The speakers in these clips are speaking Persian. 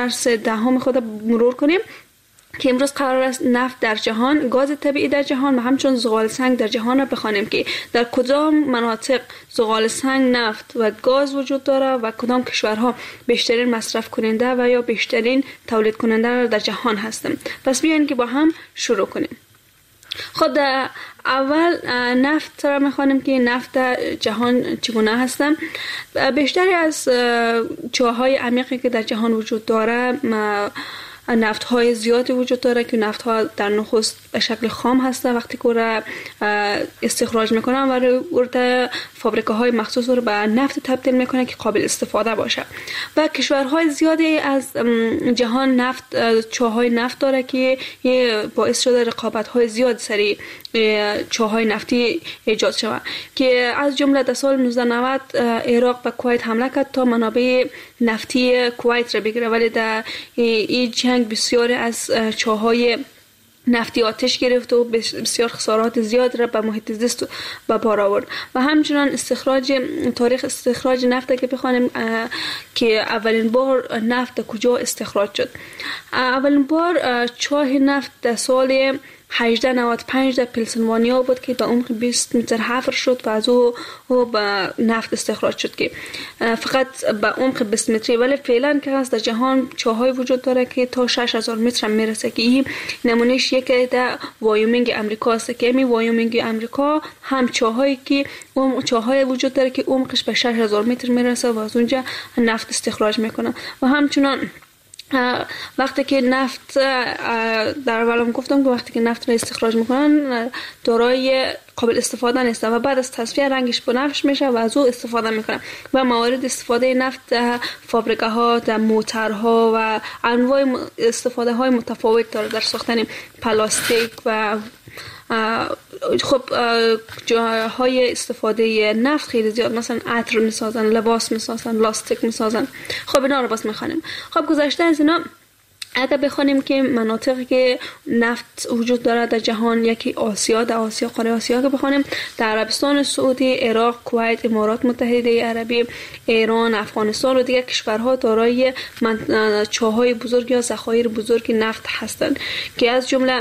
درس دهم خود مرور کنیم که امروز قرار است نفت در جهان، گاز طبیعی در جهان و همچنین زغال سنگ در جهان را بخوانیم که در کدام مناطق زغال سنگ، نفت و گاز وجود داره و کدام کشورها بیشترین مصرف کننده و یا بیشترین تولید کننده در جهان هستند. پس بیاین که با هم شروع کنیم. خود اول نفت را میخوانیم که نفت جهان چگونه هستن. بیشتری از چاه‌های عمیقی که در جهان وجود داره نفت های زیادی وجود داره که نفت ها در نخست به شکل خام هسته، وقتی که را استخراج میکنن و ورده فابریکه های مخصوص رو به نفت تبدیل میکنن که قابل استفاده باشه. و کشورهای زیادی از جهان نفت چاهای نفت داره که باعث شده رقابت های زیاد سری چاهای نفتی ایجاد شود که از جمله در سال 1990 عراق به کویت حمله کرد تا منابع نفتی کویت را بگیره، ولی در این جنگ بسیاری از چاهای نفتی آتش گرفت و بسیار خسارات زیاد را به محیط زیست به بار آورد. و همچنان تاریخ استخراج نفت که بخوانیم که اولین بار نفت کجا استخراج شد. اولین بار چاه نفت در سال 1895 در پنسیلوانیا بود که به عمق 20 متر حفر شد و از او به نفت استخراج شد که فقط به عمق 20 متری، ولی فعلا که هست در جهان چاهای وجود داره که تا 6000 متر هم میرسه که این نمونهش یکی در وایومینگ امریکا است که این وایومینگ امریکا هم چاهایی که چاهای وجود داره که عمقش به 6000 متر میرسه و از اونجا نفت استخراج میکنه. و همچنان وقتی که نفت در اولم گفتم که وقتی که نفت را استخراج میکنن دارای قابل استفاده نیست و بعد از تصفیه رنگش بنفش میشه و از او استفاده میکنن و موارد استفاده نفت در فابریکه ها، در موترها و انواع استفاده های متفاوت داره، در ساختن پلاستیک و خب جاهای استفاده نفت خیلی زیاد، مثلا عطر میسازن، لباس میسازن، لاستیک میسازن. خب اینا رو بس میخوانیم. خب گذشته از اینا اگر بخوانیم که مناطقی که نفت وجود داره در جهان، یکی آسیا، در آسیا قاره آسیا که بخوانیم در عربستان سعودی، عراق، کویت، امارات متحده عربی، ایران، افغانستان و دیگر کشورها دارای چاهای بزرگ یا ذخایر بزرگ نفت هستند که از جمله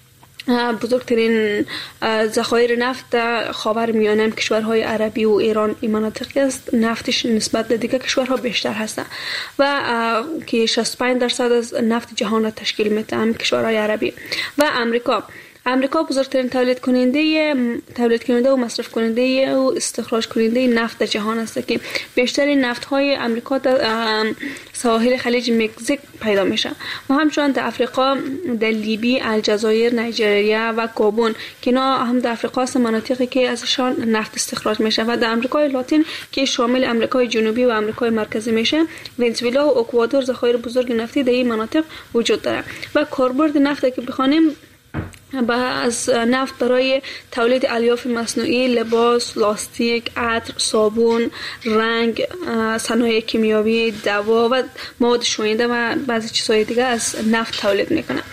بزرگترین ذخایر نفت در خاورمیانه کشورهای عربی و ایران این مناطقی است. نفتش نسبت به دیگر کشورها بیشتر هستند و که 65% از نفت جهان را تشکیل میدن کشورهای عربی. و امریکا بزرگترین تولید کننده و مصرف کننده و استخراج کننده نفت در جهان است که بیشترین نفت های امریکا در ساحل خلیج مکزیک پیدا میشه و همچنین در افریقا، در لیبی، الجزایر، نیجریه و گابون که اینا هم در افریقا است، مناطقی که ازشان نفت استخراج میشه. و در امریکای لاتین که شامل امریکای جنوبی و امریکای مرکزی میشه، ونزوئلا و اکوادور ذخایر بزرگ نفتی در این مناطق وجود داره. و کاربرد نفت که بخوانیم از نفت برای تولید الیاف مصنوعی، لباس، لاستیک، عطر، صابون، رنگ، صنایع کیمیاوی، دوا و مواد شوینده و بعضی چیزهای دیگه از نفت تولید میکنه.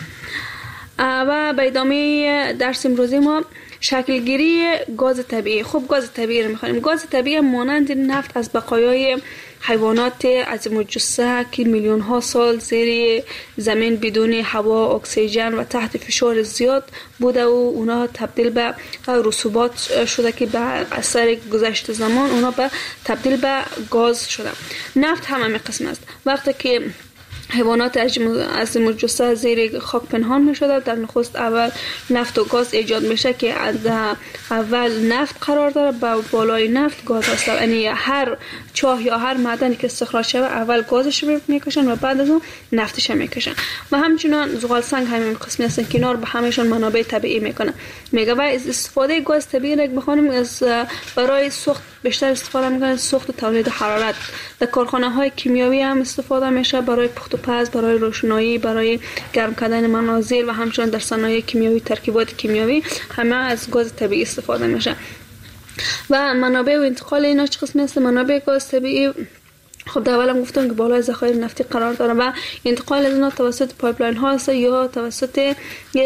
و به ادامه درس امروزی ما شکلگیری گاز طبیعی. خب گاز طبیعی رو میخوانیم. گاز طبیعی مانند نفت از بقایای حیوانات عظیم الجثه که میلیون ها سال زیر زمین بدون هوا، اکسیژن و تحت فشار زیاد بوده و اونا تبدیل به رسوبات شده که به اثر گذشت زمان اونا به تبدیل به گاز شده. نفت هم همین قسم است. وقتی که حیوانات عظیم الجثه زیر خاک پنهان می شده، در نخست اول نفت و گاز ایجاد میشه که اول نفت قرار داره، با بالای نفت گاز هست. یعنی هر چاه یا هر معدنی که استخراج شده اول گازش میکشن و بعد از اون نفتش میکشن. و همچنین زغال سنگ همین قسمی هستن که اینا رو به همشون منابع طبیعی میکنن. میگه و استفاده گاز طبیعی را بخوانیم از برای سوخت بیشتر استفاده میکنن، سوخت و تولید حرارت. در کارخانه های کیمیاوی هم استفاده میشه برای پخت و پز، برای روشنایی، برای گرم کردن منازل و همچنین در صنایع کیمیاوی، ترکیبات کیمیاوی همه از گاز طبیعی استفاده میشه. و منابع و انتقال اینا چه قسمی هست؟ منابع گاز طبیعی خب در اولم گفتم که بالای ذخایر نفتی قرار داره و انتقال از اینا توسط پایپلاین ها هست یا توسط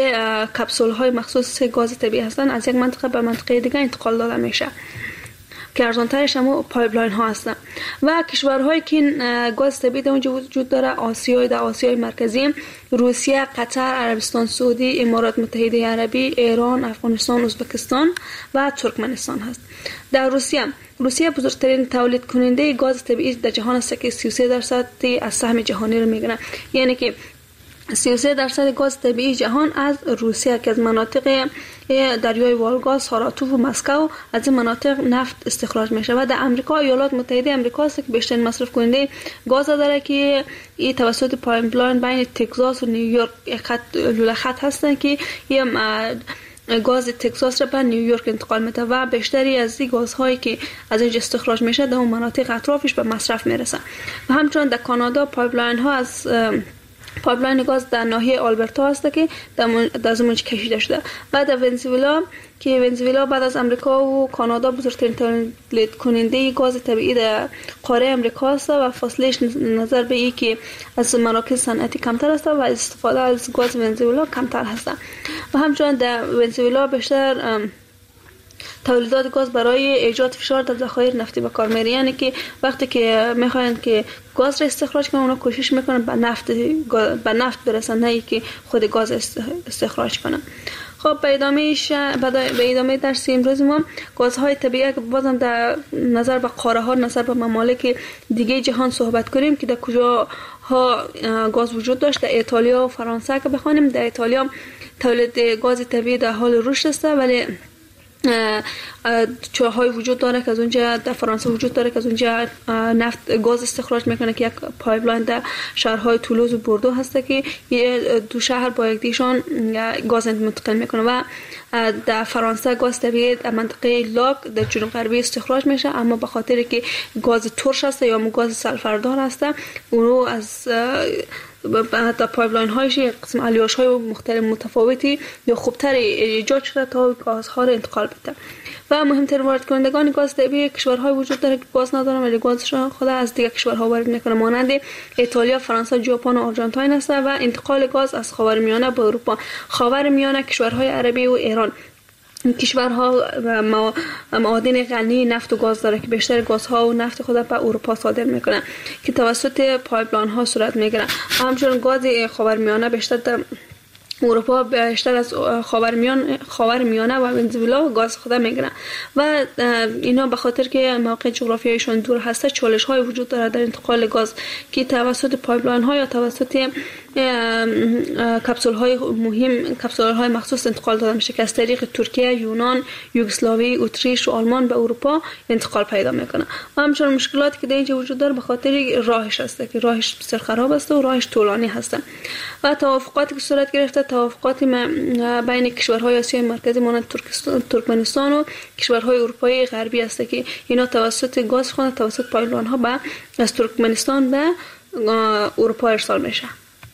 کپسول های مخصوص گاز طبیعی هستن، از یک منطقه به منطقه دیگه انتقال داده میشه. که ارزانترش هم پایپلاین ها هستن. و کشورهایی که گاز طبیعی در اونجا وجود داره در آسیای مرکزی: روسیه، قطر، عربستان سعودی، امارات متحده عربی، ایران، افغانستان، ازبکستان و ترکمنستان هست. در روسیه بزرگترین تولید کننده گاز طبیعی در جهان است که 33% از سهم جهانی رو میگیره. یعنی که 33% گاز طبیعی جهان از روسیه که از مناطق دریای والگا، ساراتوف و مسکو از این مناطق نفت استخراج میشه. و در امریکا، ایالات متحده آمریکا است که بیشترین مصرف کننده گاز داره که این توسط پایپلاین بین تگزاس و نیویورک لوله خط هستن که گاز تگزاس را به نیویورک انتقال میده و بیشتری از این گازهایی که از اینجا استخراج میشه در اون مناطق اطرافش به مصرف میرسه. و همچنین در کانادا پایپلاین ها از پایپلاین گاز در ناحیه آلبرتا هست که در زمینش کشیده شده. و در ونزوئلا بعد از امریکا و کانادا بزرگترین تولید کننده گاز طبیعی در قاره امریکا است و فاصلهش نظر به این که از مراکز صنعتی کمتر است و استفاده از گاز ونزوئلا کمتر هست. و همچنین در ونزوئلا بیشتر تولیدات گاز برای ایجاد فشار در ذخایر نفتی به کار میره. یعنی که وقتی که میخواین که گاز را استخراج کنن، اونا کوشش میکنن به نفت برسن، نه که خود گاز استخراج کنن. خب به ادامه درس امروز ما گازهای طبیعی بازم در نظر به قاره ها، نظر به ممالک دیگه جهان صحبت کنیم که در کجا ها گاز وجود داشت. در ایتالیا و فرانسه که بخوانیم، در ایتالیا تولید گاز طبیعی در حال رشد است، ولی چاهای وجود داره که از اونجا در فرانسه وجود داره که از اونجا نفت گاز استخراج میکنه که یک پایپلاین در شهرهای تولوز و بوردو هسته که دو شهر با یکدیشان گاز منتقل میکنه. و در فرانسه گاز طبیعی در منطقه لاک در جنوب غربی استخراج میشه، اما به خاطر که گاز ترش هست یا گاز سلفردار هست، اونو از حتی پایپلاین هایش قسم الیاش های مختلف متفاوتی یا خوبتر ایجاد شده تا گازها را انتقال بده. و مهمترین وارد کنندگان گاز طبیعی کشورهای وجود داره که گاز ندارن ولی گازشون خود از دیگر کشورها وارد میکنه، مانند ایتالیا، فرانسه، ژاپن و آرژانتین است. و انتقال گاز از خاورمیانه به اروپا، خاورمیانه کشورهای عربی و ایران، کشورها معادن غنی نفت و گاز داره که بیشتر گازها و نفت خود به اروپا صادر میکنه که توسط پایپلاین ها صورت میگیره. همچنین گاز خاورمیانه بیشتر در اروپا بیشتر از خاورمیانه و ونزوئلا گاز خود میگیرن و اینا به خاطر که موقع جغرافیایشون دور هسته چالش های وجود داره در انتقال گاز که توسط پایپلاین ها یا توسط کپسول های مخصوص انتقال داده میشه که از طریق ترکیه، یونان، یوگسلاوی، اتریش و آلمان به اروپا انتقال پیدا میکنه. و همچنین مشکلاتی که در اینجا وجود داره به خاطر راهش هسته که راهش بسیار خراب است و راهش طولانی هسته. و توافقاتی که صورت گرفته، توافقاتی بین کشورهای آسیای مرکزی مانند ترکمنستان و کشورهای اروپای غربی است که اینا توسط گاز خود توسط پایپلاین ها از ترکمنستان به اروپا ارسال میشه.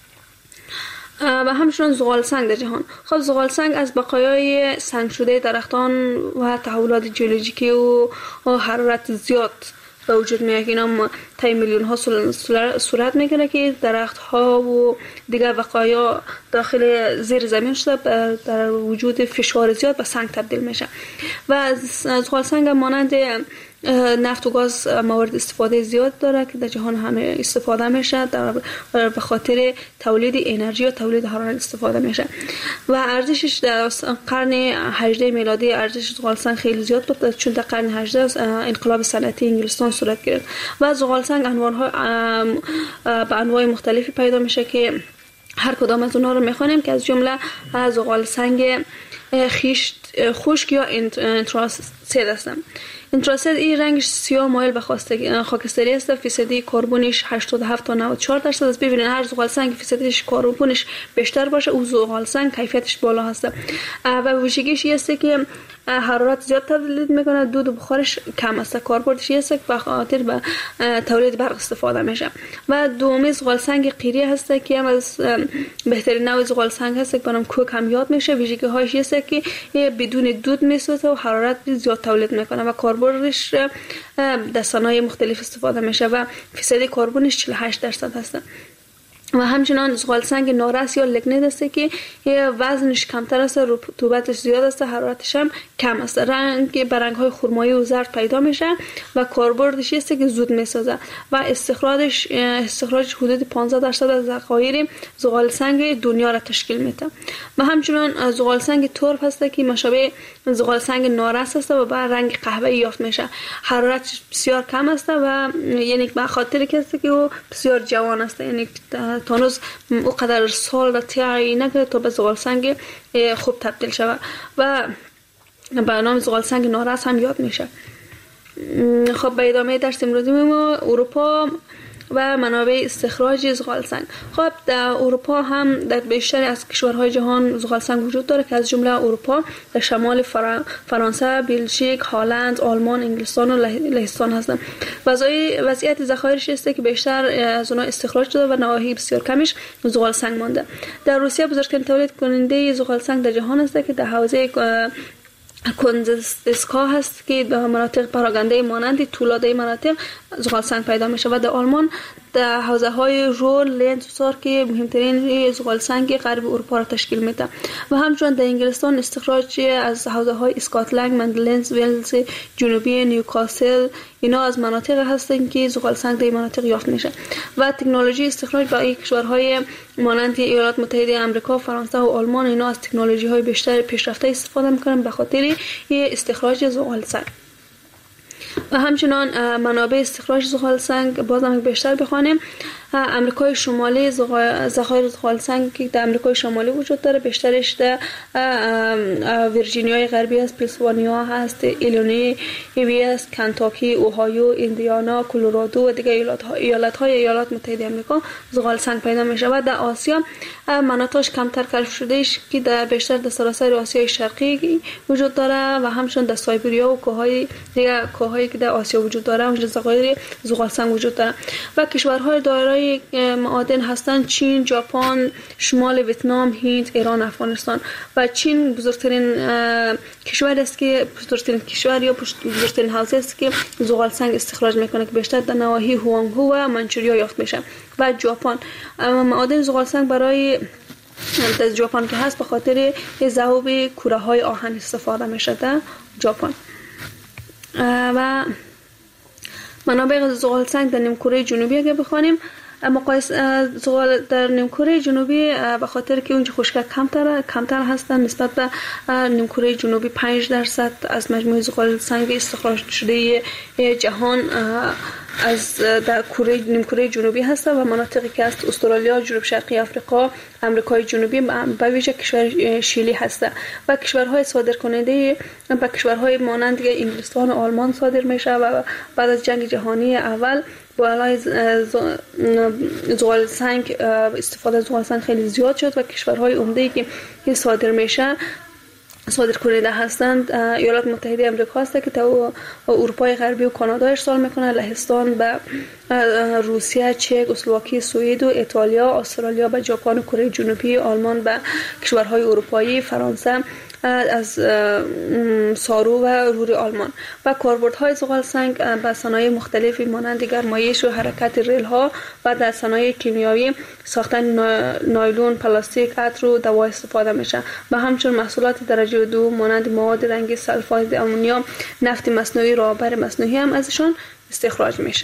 و همچنین زغال سنگ در جهان. خب زغال سنگ از بقایای سنگ شده درختان و تحولات ژئولوژیکی و حرارت زیاد به وجود میاد که اینا طی میلیون ها صورت میگیره که درخت ها و دیگر بقایا داخل زیر زمین شده در وجود فشار زیاد به سنگ تبدیل میشه. و زغال سنگ مانند نفت و گاز موارد استفاده زیاد داره که در جهان همه استفاده میشه به خاطر تولید انرژی و تولید حرارت استفاده میشه. و ارزشش در قرن 18 میلادی ارزش زغال سنگ خیلی زیاد بود چون در قرن 18 انقلاب صنعتی انگلستان صورت گرفت و زغال سنگ به انواع مختلفی پیدا میشه که هر کدام از اونها رو میخوانیم که از جمله زغال سنگ خشک یا انتراسید هستن. انتراسید این رنگش سیاه مایل به خاکستری است. فیصدی کربنش 87 تا 94% است. ببینید هر زغال سنگ فیصدیش کربنش بیشتر باشه او زغال سنگ کیفیتش بالا هست و ویژگیش است که حرارت زیاد تولید میکنه، دود و بخارش کم است، کاربردش است به خاطر به تولید برق استفاده میشه. و دومی زغال سنگ قیری هست که هم از بهترین نوع زغال سنگ هست که برام کوک هم یاد میشه. ویژگی هاش است که بدون دود میسوزه و حرارت زیاد تولید میکنه و کاربردش در صنایع مختلف استفاده میشه و فیصد کربنش 48% هست. و همچنان زغال سنگ نارس یا لگنید است که وزنش کمتر است، رطوبتش زیاد است، حرارتش هم کم است. رنگ برنگ‌های خرمایی و زرد پیدا میشه و کاربردش است که زود میسازه و استخراج حدود 15% از ذخایر زغال سنگ دنیا را تشکیل میده. و همچنین زغال سنگ ترب هست که مشابه زغال سنگ نارس است و با رنگ قهوه‌ای یافت میشه. حرارت بسیار کم است و یعنی به خاطر که است که او بسیار جوان است، یعنی تانوز او قدر سال را طی نکرده تا به زغال سنگ خوب تبدیل شود و به نام زغال سنگ نارس هم یاد میشه. خب به ادامه درس امروزی ما اروپا و منابع استخراج زغال سنگ. خب در اروپا هم در بیشتر از کشورهای جهان زغال سنگ وجود داره که از جمله اروپا در شمال فرانسه، بلژیک، هلند، آلمان، انگلستان و لهستان هستند. وضعیت ذخایرش است که بیشتر از اونها استخراج شده و نواحی بسیار کمش زغال سنگ مانده. در روسیه بزرگترین تولید کننده زغال سنگ در جهان است که در حوزه کنزسکا هست که در مناطق پراگنده مانند تولاده مناطق زغال سنگ پیدا میشه و در آلمان در حوزه های رول، لنز و سار که مهمترین زغال سنگ غرب اروپا را تشکیل میده و همچنین در انگلستان استخراج از حوزه های اسکاتلند، مندلز، ولز جنوبی، نیوکاسل اینا از مناطق هستند که زغال سنگ در مناطق یافت میشه و تکنولوژی استخراج برای کشورهای مانند ایالات متحده آمریکا، فرانسه و آلمان اینا از تکنولوژی های بیشتر پیشرفته استفاده میکنن به خاطر استخراج زغال سنگ. و همچنان منابع استخراج زغال سنگ باز هم بیشتر بخوانیم. امریکای شمالی ذخایر زغال سنگ که در امریکای شمالی وجود داره بیشترش در ویرجینیای غربی است، پنسیلوانیا هست، ایلینوی است، کنتاکی، اوهایو، ایندیانا، کلرادو و دیگر ایالات متحده آمریکا زغال سنگ پیدا میشه و در آسیا مناطقش کمتر کشف شده که در بیشتر در سراسر آسیای شرقی وجود داره و همچنین در سایبریا و کوههای که در آسیا وجود داره اونجا ذخایر زغال سنگ وجود داره و کشورهای دارای معادن هستند چین، ژاپن، شمال ویتنام، هند، ایران، افغانستان و چین بزرگترین کشور است که بزرگترین حوزه است که زغال سنگ استخراج میکنه که بیشتر در نواحی هوانگهو و منچوریا یافت میشه و ژاپن معادن زغال سنگ برای در ژاپن که هست به خاطر ذوب کوره های آهن استفاده میشه در ژاپن. و منابع زغال سنگ در نیمکره جنوبی اگه بخوانیم مقایسه زغال در نیمکره جنوبی به خاطر که اونجا خشکی کمتر هستن نسبت به نیمکره جنوبی 5% از مجموع زغال سنگ استخراج شده جهان از در نیمکره جنوبی هست و مناطقی که است استرالیا، جنوب شرقی آفریقا، آمریکای جنوبی به ویژه کشور شیلی هست و کشورهای صادر کننده به کشورهای مانند انگلستان و آلمان صادر میشه و بعد از جنگ جهانی اول با علای زغال سنگ استفاده از زغال سنگ خیلی زیاد شد و کشورهای عمده‌ای که صادر میشه صادر کننده هستند ایالات متحده آمریکا هست که تا اروپای غربی و کانادا ارسال میکنه، لهستان به روسیه، چک، اسلواکی، سوئد و ایتالیا، استرالیا به ژاپن و کره جنوبی، آلمان به کشورهای اروپایی، فرانسه از سارو و رور آلمان و کاربردهای زغال سنگ به صنایع مختلفی مانند گرمایش و حرکت ریل ها و در صنایع کیمیایی ساختن نایلون، پلاستیک، عطر و دوا استفاده میشه و همچنین محصولات درجه 2 مانند مواد رنگی، سلفاید آمونیوم، نفت مصنوعی، رابر مصنوعی هم ازشان استخراج میشه.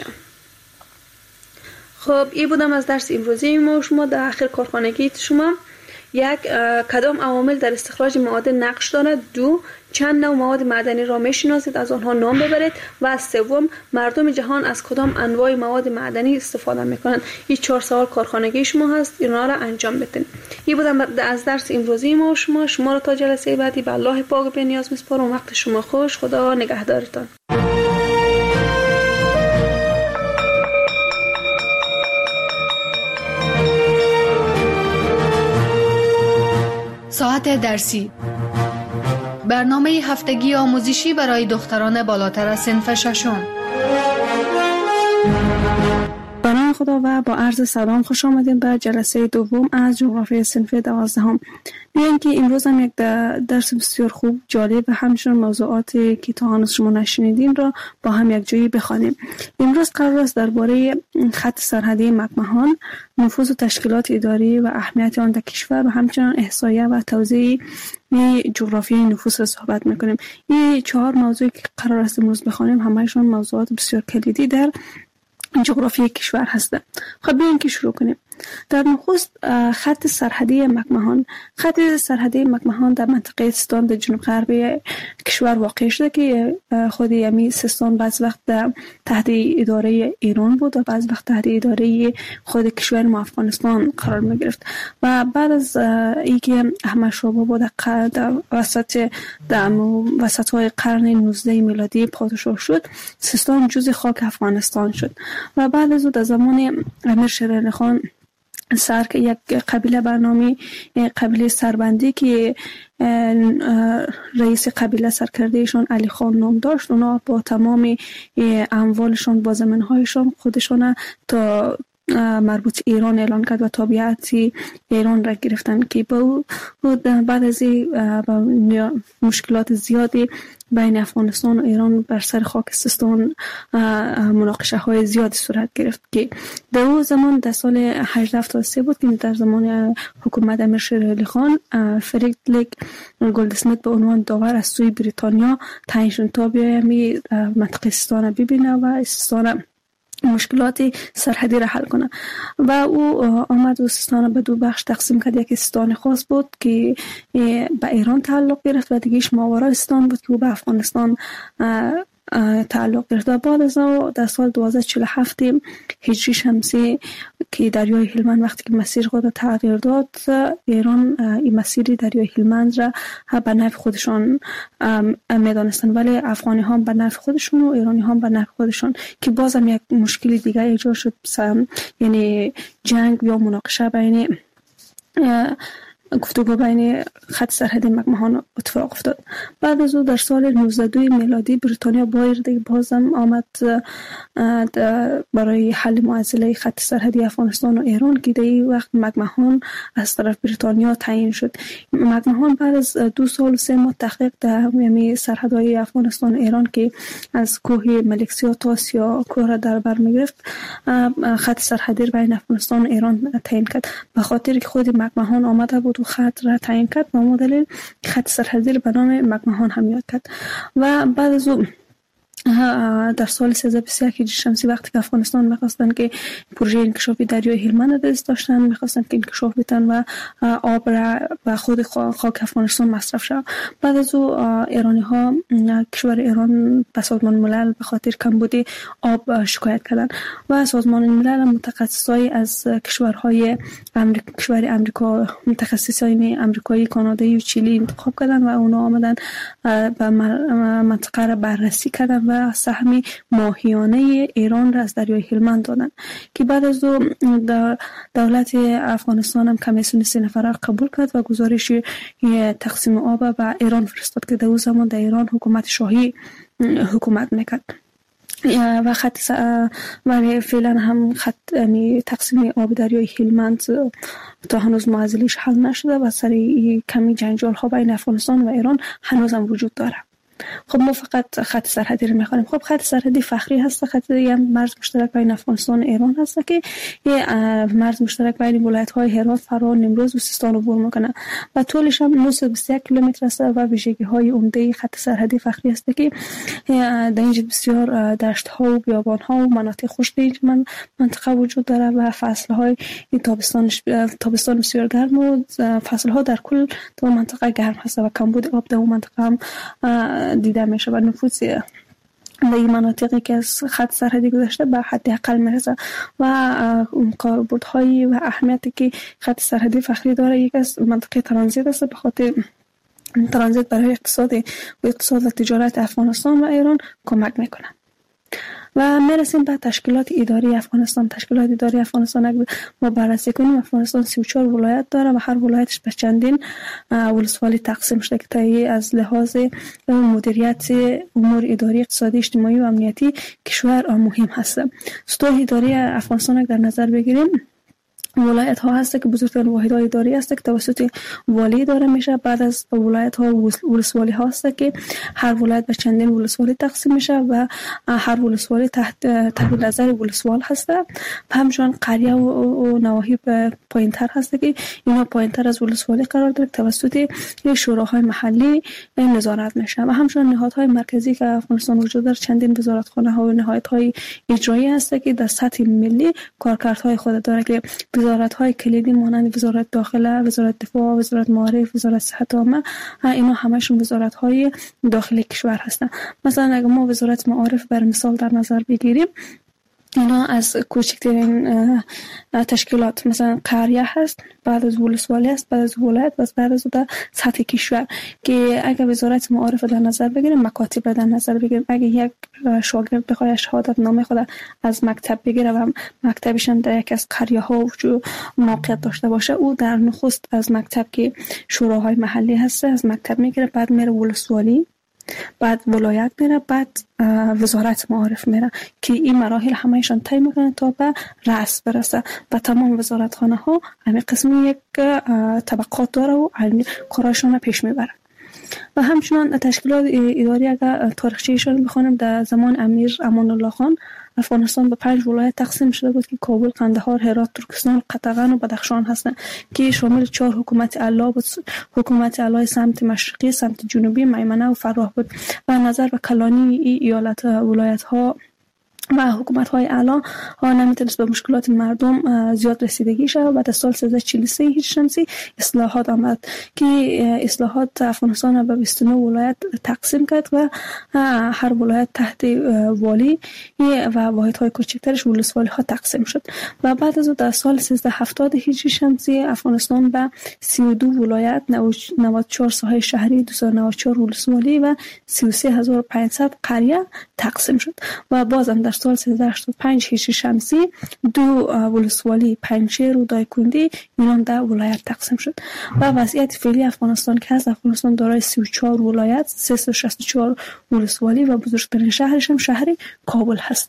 خب این بودم از درس امروزی ما شما. در آخر کارخانگی شما یک کدام عوامل در استخراج معادن نقش دارد؟ 2 چند نوع مواد معدنی را میشناسید از آنها نام ببرید و 3 مردم جهان از کدام انواع مواد معدنی استفاده میکنند؟ این 4 سوال کارخانگی شما هست، اینا را انجام بدین. این بودم از درس امروزی ما شما را تا جلسه بعدی به الله پاک به نیاز میسپارم. وقت شما خوش، خدا نگهدارتان. ساعت درسی، برنامه هفتگی آموزشی برای دختران بالاتر از صنف ششم. بنام خدا و با عرض سلام خوش آمدین به جلسه دوم از جغرافی صنف 12. بیاین که امروز هم یک درس بسیار خوب، جالب و همچنین موضوعاتی که تا هنوز شما نشنیدین را با هم یک جایی بخوانیم. امروز قرار است درباره خط سرحدی مکمهان، نفوذ و تشکیلات اداری و اهمیت آن در کشور و همچنین احصایه و توزیع جغرافیای نفوس را صحبت میکنیم. این 4 موضوعی که قرار است امروز بخوانیم همه‌شون موضوعات بسیار کلیدی در جغرافیای کشور هستند. خب بیاین که شروع کنیم. در نخست خط سرحدی مکمهان. خط سرحدی مکمهان در منطقه سیستان در جنوب غربی کشور واقع شده که خود یمی سیستان بعض وقت تحت اداره ایران بود و بعض وقت تحت اداره خود کشور ما افغانستان قرار می گرفت و بعد از اینکه احمد شاه بابا در وسط های قرن 19 میلادی پادشاه شد، سیستان جزء خاک افغانستان شد و بعد از او در زمان امیر شیر علی خان یک قبیله برنامه قبیله سربندی که رئیس قبیله سرکردهشون علی خان نام داشت، اونا با تمام اموالشون با زمین‌هایشون خودشون تا مربوط ایران اعلان کرد و تابعیت ایران را گرفتن که بعد از مشکلات زیادی بین افغانستان و ایران بر سر خاک سیستان مناقشه های زیادی صورت گرفت که در اون زمان در سال 1873 بود که در زمان حکومت امیر شیر علی خان فریدریک گلدسمیت به عنوان داور از سوی بریتانیا تعیین شد تا بیاید منطقه سیستان ببینه و سیستان مشکلات سرحدی را حل کنه و او آمد و سیستان به 2 بخش تقسیم کرد. یکی سیستان خاص بود که به ایران تعلق گرفت و دیگهش ماورای سیستان بود که او به افغانستان تعلق گرفت. بعد از او در سال 1247 هجری شمسی که دریای هلمند وقتی که مسیر خود تغییر داد، ایران این مسیر دریای هلمند را به نفع خودشان میدانستن، ولی افغانی ها به نفع خودشون و ایرانی ها به نفع خودشون، که باز هم یک مشکل دیگه ایجاد شد، یعنی جنگ یا مناقشه بین گفتگو بین خط سرحدی مکمهان اتفاق افتاد. بعد از او در سال 1902 میلادی بریتانیا بازم آمد برای حل معضله خط سرحدی افغانستان و ایران که در این وقت مکمهان از طرف بریتانیا تعیین شد. مکمهان بعد از 2 سال و 3 ماه تحقیق در سرحدهای افغانستان و ایران که از کوه ملکسیا تا سیا کوه را در بر می‌گرفت، خط سرحدی بین افغانستان و ایران تعیین کرد. به خاطر که خود مکمهان آمده بود و خط را تعیین کرد، با همون دلیل خط سرحدی را به نام مکمهان هم یاد کرد. و بعد از او در سال 1321 هجری شمسی وقتی که افغانستان می‌خواستن که پروژه انکشافی دریای هلمند دست داشتن، می‌خواستن که انکشاف بدن و آب را به خود خاک افغانستان مصرف شود. بعد از او ایرانی‌ها کشور ایران به سازمان ملل به خاطر کمبود آب شکایت کردند و سازمان ملل متخصصای از کشور آمریکا، متخصصای آمریکایی، کانادایی و چیلی انتخاب کردند و اونا آمدن به منطقه را بررسی کردند و سهم ماهیانه ایران را از دریای هلمند دادن که بعد از دولت افغانستان هم کمیسیون 3 نفره قبول کرد و گزارش تقسیم آب به ایران فرستاد که در اون زمان در ایران حکومت شاهی حکومت میکرد و و فعلا هم تقسیم آب دریای هلمند تا هنوز معضلش حل نشده و سر کمی جنجال ها بین افغانستان و ایران هنوز هم وجود داره. خب ما فقط خط سرحدی رو می‌خوانیم. خب خط سرحدی فخری هست، خط مرز مشترک بین افغانستان و ایران هست که مرز مشترک بین ولایت‌های هرات، فراه، نیمروز و سیستان رو عبور می‌کنه و طولش هم 921 کیلومتر است و ویژگی‌های عمده خط سرحدی فخری است که در اینجا بسیار دشت‌ها و بیابان‌ها و مناطق خشک این منطقه وجود داره و فصل‌های تابستان بسیار گرم و فصل‌ها در کل در منطقه گرم هست و کمبود آب در اون منطقه هم دیده میشه و نفوذ در این مناطقی که از خط سرحدی گذشته به حد اقل میرسه و کاربردهای و اهمیتی که خط سرحدی فخری داره، یک از منطقه ترانزیت است. به خاطر ترانزیت برای اقتصاد و تجارت افغانستان و ایران کمک میکنه. و میرسیم به تشکیلات اداری افغانستان. تشکیلات اداری افغانستان اگر ما بررسی کنیم، افغانستان 34 ولایت داره و هر ولایتش به چندین ولسوالی تقسیم شده که از لحاظ مدیریت امور اداری، اقتصادی، اجتماعی و امنیتی کشور مهم هست. سطوح اداری افغانستان در نظر بگیریم، ولایت ها هست که بزرگترین واحدهای اداری هست که توسط والی اداره میشه. بعد از ولایت ها ولسوالی ها هست که هر ولایت به چندین ولسوالی تقسیم میشه و هر ولسوالی تحت نظر ولسوال هست. همچنین قریه و نواحی پایینتر هست که اینا پایینتر از ولسوالی قرار داره توسط شوراهای محلی نظارت میشه. و همچنین نهادهای مرکزی که افغانستان وجود داره، چندین وزارتخانه ها و نهادهای اجرایی هست که در سطح ملی کارکردهای خود داره که وزارت‌های کلیدی مانند وزارت داخله، وزارت دفاع، وزارت معارف، وزارت صحت عامه، اینا همشون وزارت‌های داخلی کشور هستند. مثلا اگر ما وزارت معارف بر مثال در نظر بگیریم، اینا از کوچکترین تشکیلات مثلا قریه هست، بعد از ولسوالی است، بعد از ولایت و بعد از در سطح کشور که اگر وزارت معارف در نظر بگیریم، مکاتب در نظر بگیریم، اگر یک شاگرد بخواد شهادت نامه خود از مکتب بگیره و مکتبش هم در یک از قریه ها موقعیت داشته باشه، او در نخست از مکتب که شوراهای محلی هست از مکتب میگیره، بعد میره ولسوالی، بعد ولایت میره، بعد وزارت معارف میره که این مراحل همهشان طی میکنه تا به رأس برسه. و تمام وزارتخانه ها همین قسم یک طبقات داره و کاراشون پیش میبره. و همچنان تشکیلات اداری اگر تاریخچه‌شان بخونیم، در زمان امیر امان الله خان افغانستان به 5 ولایت تقسیم شده بود که کابل، قندهار، هرات، ترکستان، قطغن و بدخشان هستند که شامل 4 حکومت اعلی بود. حکومت اعلی سمت مشرقی، سمت جنوبی، میمنه و فراه بود. و نظر به کلانی ایالت ولایت ها و حکومت های اعلی ها نمیتونست به مشکلات مردم زیاد رسیدگی شد. بعد از سال 1343 هجری شمسی اصلاحات آمد که اصلاحات افغانستان به 29 ولایت تقسیم کرد و هر ولایت تحت والی و واحد های کوچکترش ولسوالی ها تقسیم شد. و بعد از در سال 1370 هجری شمسی افغانستان به 32 ولایت، 94 ساحه شهری، 294 ولسوالی و 33500 قریه تقسیم شد. و بازم در سال 1385 هجری شمسی 2 ولسوالی، پنجشیر و دایکنډي اینا در ولایت تقسیم شد. و وضعیت فعلی افغانستان که هست، افغانستان دارای 34 ولایت، 364 ولسوالی و بزرگترین شهرش هم شهر کابل هست.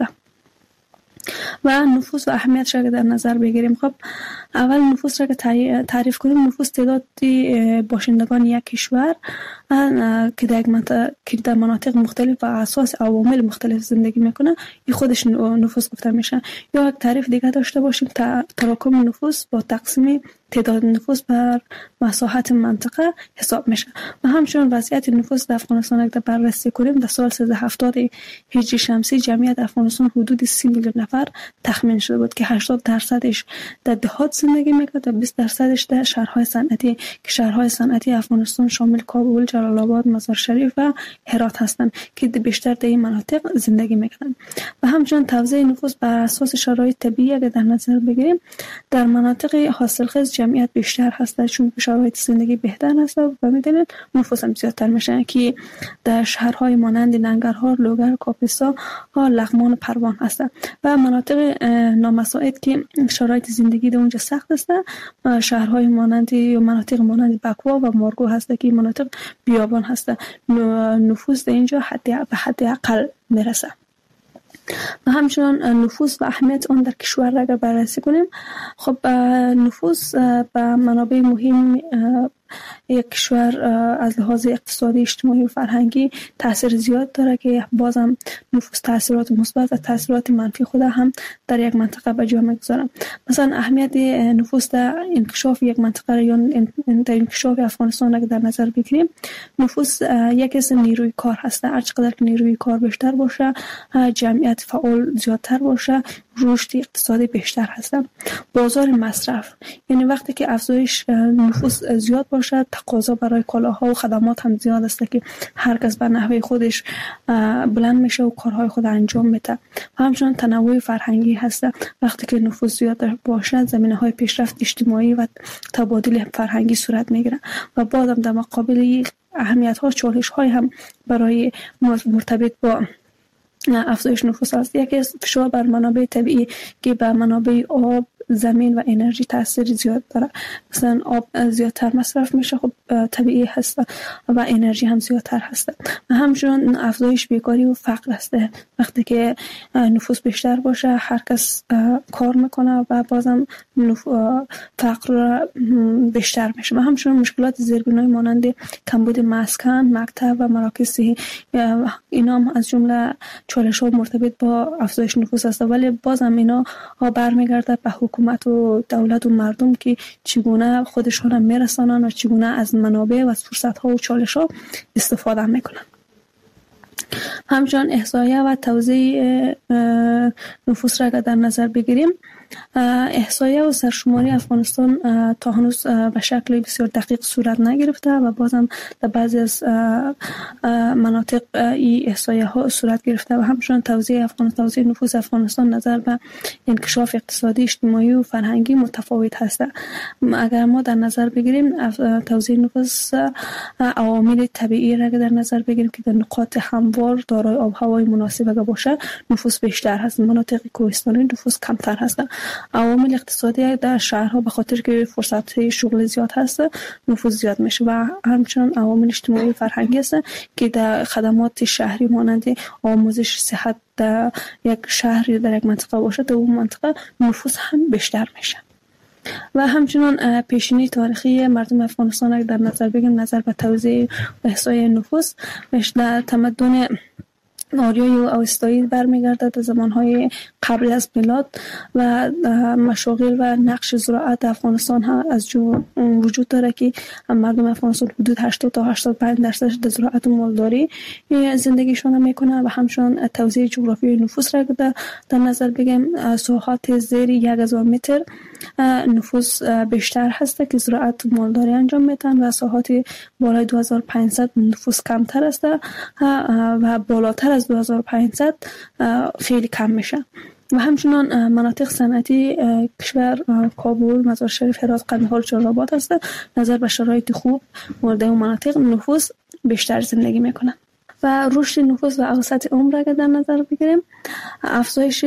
و نفوس و اهمیتش را در نظر بگیریم، خب اول نفوس را که تعریف کنیم، نفوس تعداد باشندگان یک کشور که در مناطق مختلف و اساس عوامل مختلف زندگی میکنه، این خودش نفوس گفته میشه. یا یک تعریف دیگه داشته باشیم، تراکم نفوس با تقسیم تعداد نفوس بر مساحت منطقه حساب میشه. و همچنین وضعیت نفوس در افغانستان اگر بررسی کنیم، در سال 1370 هجری شمسی جمعیت افغانستان حدود 30 میلیون نفر تخمین شده بود که 80% در دهات زندگی میکرد و 20% در شهرهای صنعتی که شهرهای صنعتی افغانستان شامل کابل، جلال آباد، مزار شریف و هرات هستند که بیشتر در این مناطق زندگی میکنند. و همچنین توزیع نفوس بر اساس شرایط طبیعی اگر در نظر بگیریم، در مناطق حاصلخیز جمعیت بیشتر هست چون شرایط زندگی بهتر هست و میدونید نفوس هم زیادتر میشه که در شهرهای مانند ننگرهار، لوگر، کاپیسا ها، لغمان و پروان هستند. و مناطق نامساعد که شرایط زندگی در اونجا سخت است، شهرهای مانند یا مناطق مانند بکوا و مارگو هست که مناطق بیابان هست. نفوس در اینجا به حد اقل میرسه. و همچنان نفوس و اهمیت آن در کشور را اگر بررسی کنیم، خب نفوس به منابع مهم یک کشور از لحاظ اقتصادی، اجتماعی و فرهنگی تاثیر زیاد داره که بازم نفوس تاثیرات مثبت و تاثیرات منفی خود هم در یک منطقه به جا میگذاره. مثلا اهمیت نفوس در انکشاف یک منطقه یا در انکشاف افغانستان اگر در نظر بگیریم، نفوس یک از نیروی کار هست. هر چقدر که نیروی کار بیشتر باشه، جمعیت فعال زیادتر باشه، رشد اقتصادی بیشتر هست. بازار مصرف، یعنی وقتی که افزایش نفوس زیاد باشه، تقاضا برای کالاها و خدمات هم زیاد است که هر کس به نحوه خودش بلند میشه و کارهای خود انجام میده. و همچنین تنوع فرهنگی هست. وقتی که نفوس زیاد باشه، زمینه‌های پیشرفت اجتماعی و تبادل فرهنگی صورت میگیره. و بعدم در مقابل اهمیت‌ها چالش‌های هم برای مرتبط با افزایش نفوس است. یکی از فشار بر منابع طبیعی که به منابع آب، زمین و انرژی تاثیر زیاد داره. مثلا آب زیادتر مصرف میشه، خب طبیعی هست و انرژی هم زیادتر هست. و همچنین افزایش بیکاری و فقر است. وقتی که نفوس بیشتر باشه هر کس کار میکنه و بازم فقر بیشتر میشه. و همچنین مشکلات زیربنایی مانند کمبود مسکن، مکتب و مراکز صحی، اینا هم از جمله چالش ها مرتبط با افزایش نفوس است. ولی بازم اینا برمیگرده به حکومت و دولت و مردم که چگونه خودشون میرسانن و چگونه از منابع و از فرصت ها و چالش ها استفاده میکنن. همچنین احصایه و توزیع نفوس را در نظر بگیریم، احصایه و سرشماری افغانستان تا هنوز به شکل بسیار دقیق صورت نگرفته و بازم در بعضی از مناطق این احصایه ها صورت گرفته و همچنین توزیع نفوس افغانستان نظر به انکشاف اقتصادی، اجتماعی و فرهنگی متفاوت هست. اگر ما در نظر بگیریم توزیع نفوس عوامل طبیعی را در نظر بگیریم که در نقاط هموار دارای آب و هوای مناسب باشه نفوس بیشتر هست، مناطق کوهستانی نفوس کمتر هست. عوامل اقتصادی در شهرها به خاطر که فرصت شغل زیاد هست نفوذ زیاد میشه و همچنین عوامل اجتماعی فرهنگی است که در خدمات شهری مانند آموزش، صحت در یک شهری در یک منطقه باشه در اون منطقه نفوذ هم بیشتر میشه. و همچنین پیشینی تاریخی مردم افغانستان در نظر بگیریم نظر به توزیع و احصای نفوس در تمدن آریایی و اوستایی برمیگردد. زمانهای قبل از میلاد و مشاغل و نقش زراعت افغانستان ها از وجود داره که مردم افغانستان حدود 80 تا 85% در زراعت و مالداری زندگیشون میکنه. و همچنین توزیع جغرافیایی نفوس را در نظر بگیم ساحات زیر 1000 متر نفوس بیشتر هست که زراعت و مالداری انجام میدن و ساحات بالای 2500 نفوس کمتر است و بالاتر از 2500 خیلی کم میشه. و همچنان مناطق صنعتی کشور کابل، مزار شریف، هرات، قندهار، جلال‌آباد است. نظر به شرایط خوب مورد اون مناطق نفوس بیشتر زندگی میکنن. و رشد نفوس و اوسط عمر را در نظر بگیریم، افزایش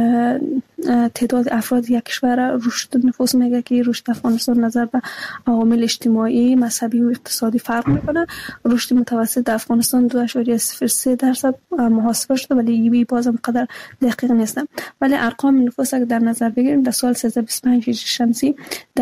تعداد افراد یک کشور رشد نفوس میگه که رشد افغانستان نظر به عوامل اجتماعی، مذهبی و اقتصادی فرق میکنه. رشد متوسط افغانستان 2.03% محاسبه شده ولی بازم قدر دقیق نیست. ولی ارقام نفوس را در نظر بگیریم در سال 1325 هجری شمسی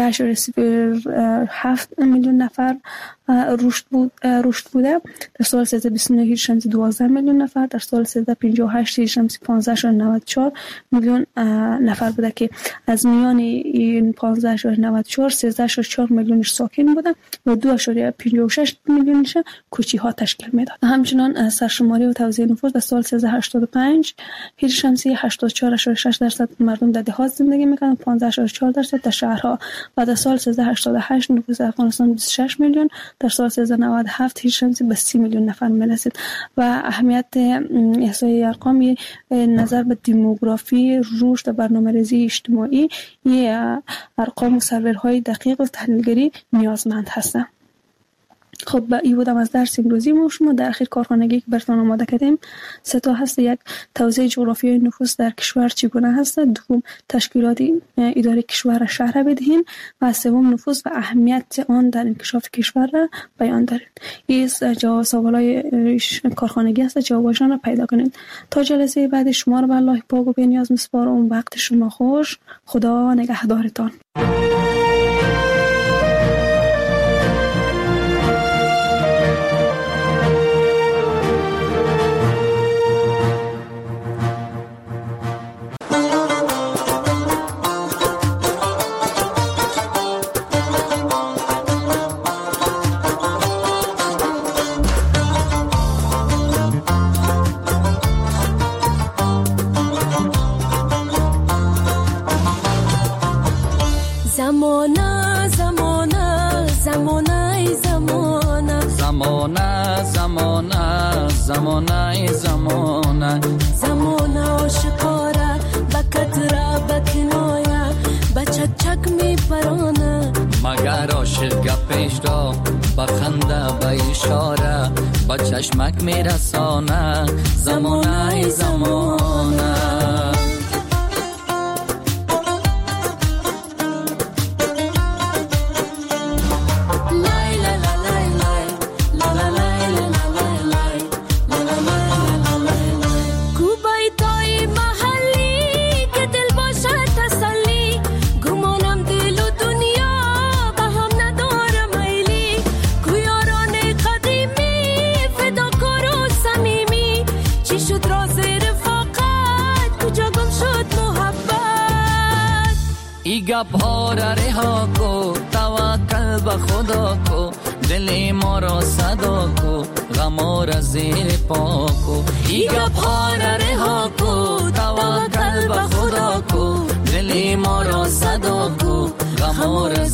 10.07 میلیون نفر رشد بوده. در سال 1329 هجری شمسی 12 میلیون نفر، در سال 1358 هجری شمسی 15.94 میلیون نفر بوده که از میان این 15.94 13.4 میلیونش ساکن بودن و 2.56 میلیونش کوچی ها تشکیل میداد. همچنین سرشماری و توزیع نفوس در سال 1385 هجری شمسی 84.6% مردم در دهات زندگی میکنن، 15.4% در شهرها. و در سال 1388 نفوس افغانستان 26 میلیون، در سال 1397 هجری شمسی به 30 میلیون نفر میرسید. و اهمیت احصای ارقام نظر به دموگرافی، رشد و برنامه‌ریزی اجتماعی ارقام و سرورهای دقیق و تحلیلگری نیازمند هستند. خب این بودم از درس امروزی ما شما. در اخیر کارخانگی که براتون آماده کردیم 3 تا هست. یک، توزیع جغرافیایی نفوس در کشور چگونه هست. دوم، تشکیلات اداره کشور را شرح بدهیم. و سوم، نفوس و اهمیت آن در انکشاف کشور را بیان داریم. این جواب سوالای کارخانگی است، جوابشان را پیدا کنید. تا جلسه بعد شما را به الله پاک و بی‌نیاز می‌سپارم. وقت شما خوش. خدا نگهدارتان. زمانه آشکاره بکت را بکنایا بچه چک می پرانه مگر عاشق گپش را بخنده به اشاره با چشمک میرسانه زمانه زمانه. گپ ها را رها کو توکل به خدا کو دل ما را صدا کو غم را زیر پا کو. ای گپ ها را رها کو توکل به خدا کو دل ما را صدا کو غم را